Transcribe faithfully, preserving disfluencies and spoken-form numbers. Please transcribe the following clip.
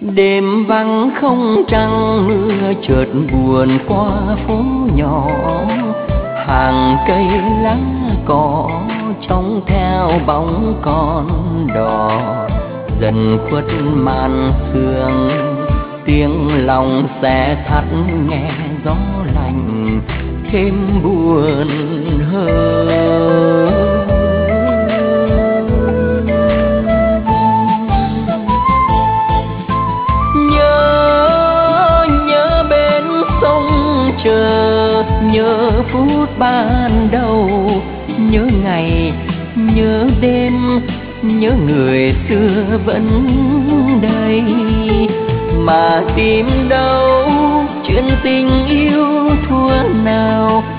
Đêm vắng không trăng, mưa chợt buồn qua phố nhỏ. Hàng cây lá cỏ trông theo bóng con đò, dần khuất màn sương. Tiếng lòng xe thắt nghe gió lạnh thêm buồn hơn. Chờ nhớ phút ban đầu, nhớ ngày nhớ đêm, nhớ người xưa vẫn đây. Mà tìm đâu chuyện tình yêu thua nào,